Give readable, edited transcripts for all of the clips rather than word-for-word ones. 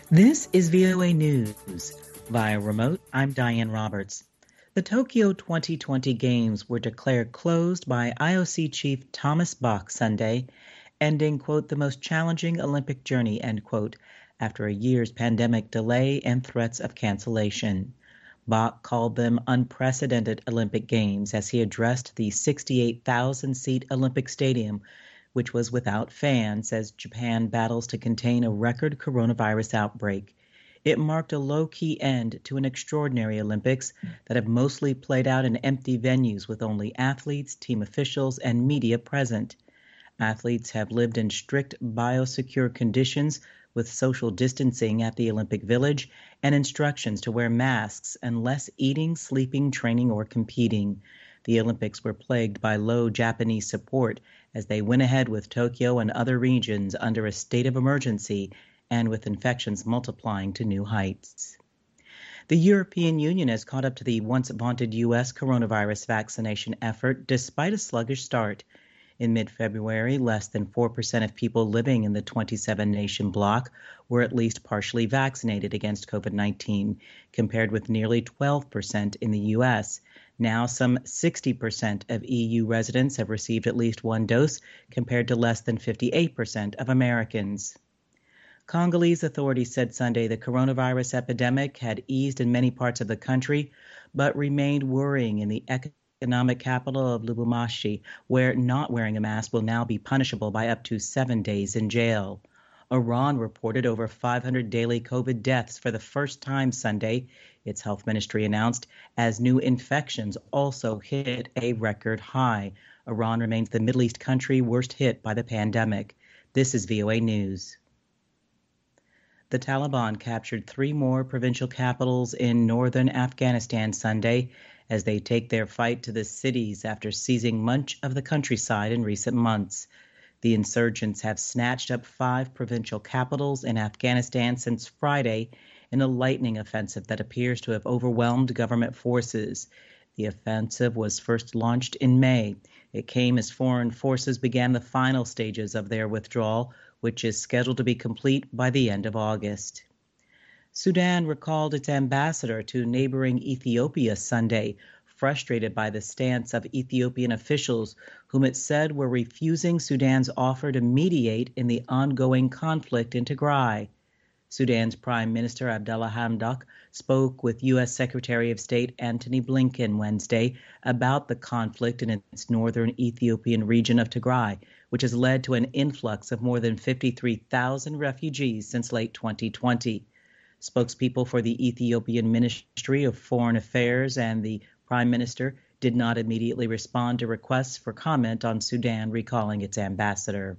This is VOA News. Via remote, I'm Diane Roberts. The Tokyo 2020 Games were declared closed by IOC chief Thomas Bach Sunday, ending, quote, the most challenging Olympic journey, end quote, after a year's pandemic delay and threats of cancellation. Bach called them unprecedented Olympic Games as he addressed the 68,000-seat Olympic Stadium, which was without fans as Japan battles to contain a record coronavirus outbreak. It marked a low-key end to an extraordinary Olympics that have mostly played out in empty venues with only athletes, team officials, and media present. Athletes have lived in strict biosecure conditions with social distancing at the Olympic Village and instructions to wear masks unless eating, sleeping, training, or competing. The Olympics were plagued by low Japanese support as they went ahead with Tokyo and other regions under a state of emergency and with infections multiplying to new heights. The European Union has caught up to the once vaunted U.S. coronavirus vaccination effort despite a sluggish start. In mid-February, less than 4% of people living in the 27-nation bloc were at least partially vaccinated against COVID-19, compared with nearly 12% in the U.S. Now, some 60% of EU residents have received at least one dose, compared to less than 58% of Americans. Congolese authorities said Sunday the coronavirus epidemic had eased in many parts of the country, but remained worrying in the economic capital of Lubumbashi, where not wearing a mask will now be punishable by up to 7 days in jail. Iran reported over 500 daily COVID deaths for the first time Sunday, its health ministry announced, as new infections also hit a record high. Iran remains the Middle East country worst hit by the pandemic. This is VOA News. The Taliban captured 3 more provincial capitals in northern Afghanistan Sunday as they take their fight to the cities after seizing much of the countryside in recent months. The insurgents have snatched up 5 provincial capitals in Afghanistan since Friday in a lightning offensive that appears to have overwhelmed government forces. The offensive was first launched in May. It came as foreign forces began the final stages of their withdrawal, which is scheduled to be complete by the end of August. Sudan recalled its ambassador to neighboring Ethiopia Sunday, frustrated by the stance of Ethiopian officials whom it said were refusing Sudan's offer to mediate in the ongoing conflict in Tigray. Sudan's Prime Minister Abdalla Hamdok spoke with U.S. Secretary of State Antony Blinken Wednesday about the conflict in its northern Ethiopian region of Tigray, which has led to an influx of more than 53,000 refugees since late 2020. Spokespeople for the Ethiopian Ministry of Foreign Affairs and the Prime Minister did not immediately respond to requests for comment on Sudan recalling its ambassador.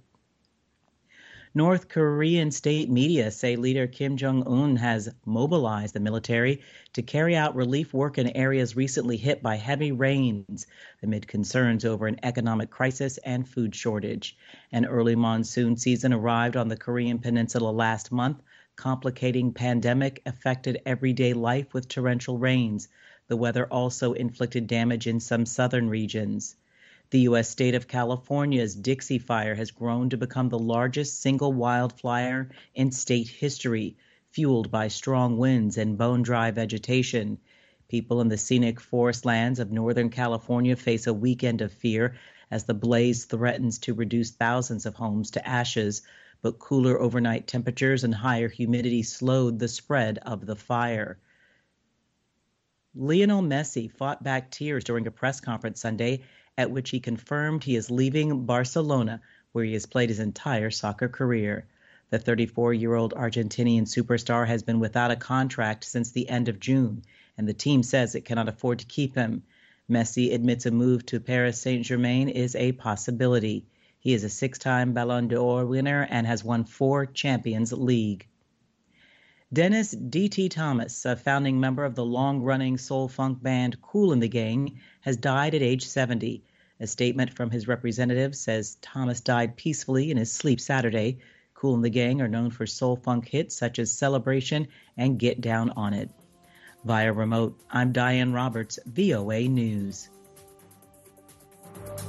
North Korean state media say leader Kim Jong-un has mobilized the military to carry out relief work in areas recently hit by heavy rains amid concerns over an economic crisis and food shortage. An early monsoon season arrived on the Korean peninsula last month, complicating pandemic-affected everyday life with torrential rains. The weather also inflicted damage in some southern regions. The U.S. state of California's Dixie Fire has grown to become the largest single wildfire in state history, fueled by strong winds and bone-dry vegetation. People in the scenic forest lands of Northern California face a weekend of fear as the blaze threatens to reduce thousands of homes to ashes, but cooler overnight temperatures and higher humidity slowed the spread of the fire. Lionel Messi fought back tears during a press conference Sunday at which he confirmed he is leaving Barcelona, where he has played his entire soccer career. The 34-year-old Argentinian superstar has been without a contract since the end of June, and the team says it cannot afford to keep him. Messi admits a move to Paris Saint-Germain is a possibility. He is a 6-time Ballon d'Or winner and has won 4 Champions League. Dennis D.T. Thomas, a founding member of the long-running soul-funk band Kool and the Gang, has died at age 70. A statement from his representative says Thomas died peacefully in his sleep Saturday. Kool and the Gang are known for soul-funk hits such as Celebration and Get Down on It. Via remote, I'm Diane Roberts, VOA News.